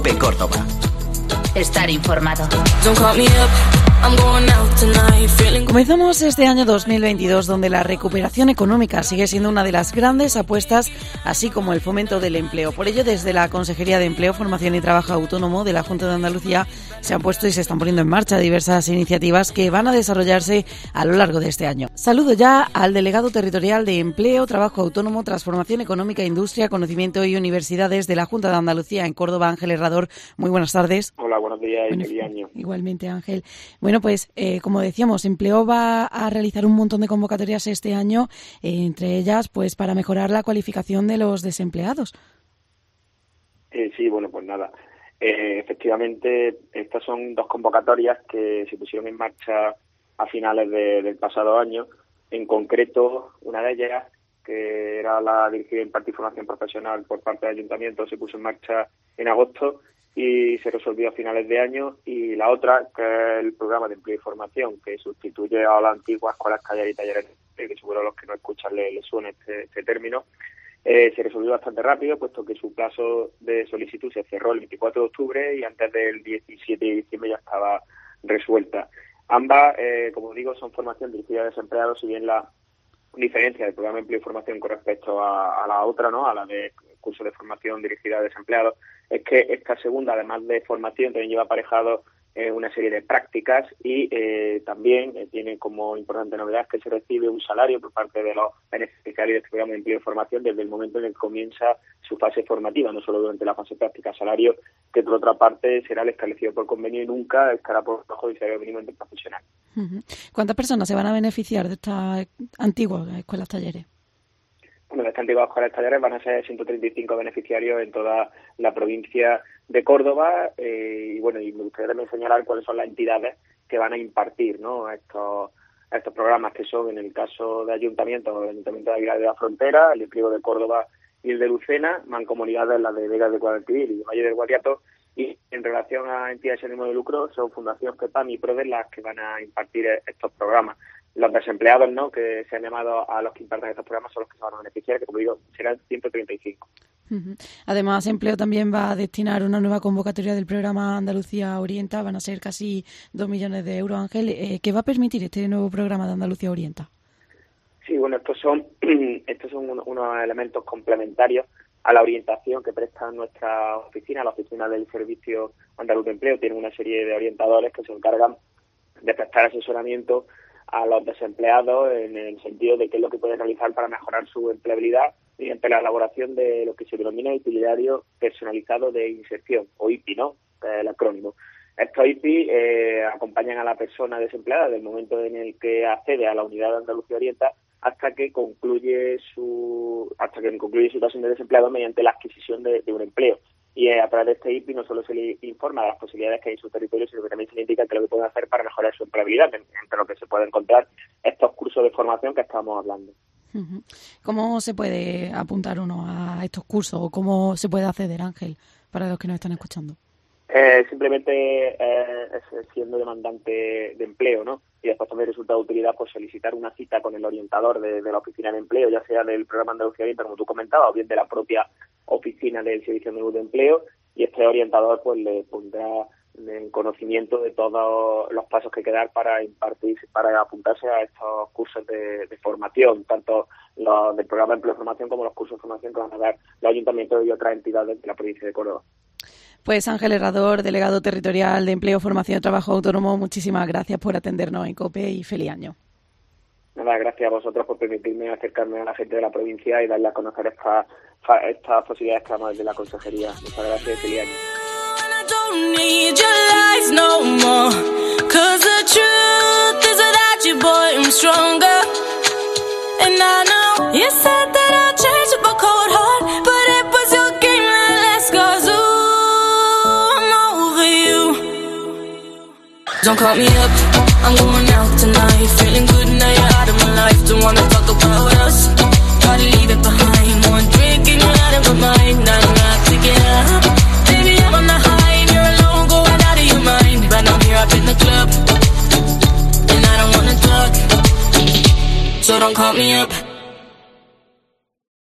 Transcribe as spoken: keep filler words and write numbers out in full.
COPE Córdoba. Estar informado. Comenzamos este año dos mil veintidós, donde la recuperación económica sigue siendo una de las grandes apuestas, así como el fomento del empleo. Por ello, desde la Consejería de Empleo, Formación y Trabajo Autónomo de la Junta de Andalucía se han puesto y se están poniendo en marcha diversas iniciativas que van a desarrollarse a lo largo de este año. Saludo ya al delegado territorial de Empleo, Trabajo Autónomo, Transformación Económica, Industria, Conocimiento y Universidades de la Junta de Andalucía en Córdoba, Ángel Herrador. Muy buenas tardes. Hola, buenos días y Bueno, feliz año. Igualmente, Ángel. Bueno, pues eh, como decíamos, Empleo va a realizar un montón de convocatorias este año, eh, entre ellas pues para mejorar la cualificación de los desempleados. Eh, sí, bueno, pues nada. Eh, efectivamente, estas son dos convocatorias que se pusieron en marcha a finales de, del pasado año. En concreto, una de ellas, que era la dirigida en impartir formación profesional por parte del Ayuntamiento, se puso en marcha en agosto y se resolvió a finales de año, y la otra, que es el programa de empleo y formación, que sustituye a la antigua Escuelas, Talleres y Talleres, que seguro a los que no escuchan les le suena este, este término. Eh, se resolvió bastante rápido, puesto que su plazo de solicitud se cerró el veinticuatro de octubre y antes del diecisiete de diciembre ya estaba resuelta. Ambas, eh, como digo, son formación dirigida a desempleados, si bien la diferencia del programa de empleo y formación con respecto a, a la otra, ¿no?, a la de curso de formación dirigida a desempleados, es que esta segunda, además de formación, también lleva aparejado eh, una serie de prácticas y eh, también eh, tiene como importante novedad que se recibe un salario por parte de los beneficiarios de este programa de empleo y formación desde el momento en el que comienza su fase formativa, no solo durante la fase práctica. Salario que, por otra parte, será el establecido por convenio y nunca estará por debajo del salario mínimo interprofesional. ¿Cuántas personas se van a beneficiar de estas antiguas escuelas talleres? Bueno, de estas antiguas escuelas talleres van a ser ciento treinta y cinco beneficiarios en toda la provincia de Córdoba, eh, y bueno, y me gustaría también señalar cuáles son las entidades que van a impartir, ¿no?, estos estos programas, que son, en el caso de ayuntamientos, el Ayuntamiento de Aguilar de la Frontera, el Priego de Córdoba y el de Lucena, mancomunidades las de Vegas de Guadalquivir y de Valle del Guadiato. Y en relación a entidades sin ánimo de lucro, son Fundación FEPAM y PRODES las que van a impartir estos programas. Los desempleados, ¿no?, que se han llamado a los que imparten estos programas, son los que se van a beneficiar, que, como digo, serán ciento treinta y cinco. Uh-huh. Además, Empleo también va a destinar una nueva convocatoria del programa Andalucía Orienta. Van a ser casi dos millones de euros, Ángel. Eh, ¿Qué va a permitir este nuevo programa de Andalucía Orienta? Sí, bueno, estos son estos son unos, unos elementos complementarios a la orientación que presta nuestra oficina, la oficina del Servicio Andaluz de Empleo. Tiene una serie de orientadores que se encargan de prestar asesoramiento a los desempleados en el sentido de qué es lo que pueden realizar para mejorar su empleabilidad mediante la elaboración de lo que se denomina itinerario personalizado de inserción, o I P I, ¿no?, el acrónimo. Estos I P I eh, acompañan a la persona desempleada desde el momento en el que accede a la unidad de Andalucía Orienta hasta que concluye su hasta que concluye su situación de desempleado mediante la adquisición de, de un empleo. Y eh, a través de este I P I no solo se le informa de las posibilidades que hay en su territorio, sino que también se le indica qué es lo que pueden hacer para mejorar su empleabilidad, entre lo que se puede encontrar estos cursos de formación que estamos hablando. ¿Cómo se puede apuntar uno a estos cursos o cómo se puede acceder, Ángel, para los que nos están escuchando? Eh, simplemente eh, es siendo demandante de empleo, ¿no? Y después también resulta de utilidad pues solicitar una cita con el orientador de, de la oficina de empleo, ya sea del programa Andalucía Orienta, como tú comentabas, o bien de la propia oficina del Servicio Andaluz de Empleo, y este orientador pues le pondrá en conocimiento de todos los pasos que hay que dar para impartir, para apuntarse a estos cursos de, de formación, tanto los del programa de empleo y formación como los cursos de formación que van a dar los ayuntamientos y otras entidades de la provincia de Córdoba. Pues Ángel Herrador, delegado territorial de Empleo, Formación y Trabajo Autónomo, muchísimas gracias por atendernos en COPE y feliz año. Nada, gracias a vosotros por permitirme acercarme a la gente de la provincia y darle a conocer estas estas posibilidades que damos desde la consejería. Muchas gracias y feliz año. Don't call me up, I'm going out tonight. Feeling good now you're out of my life. Don't wanna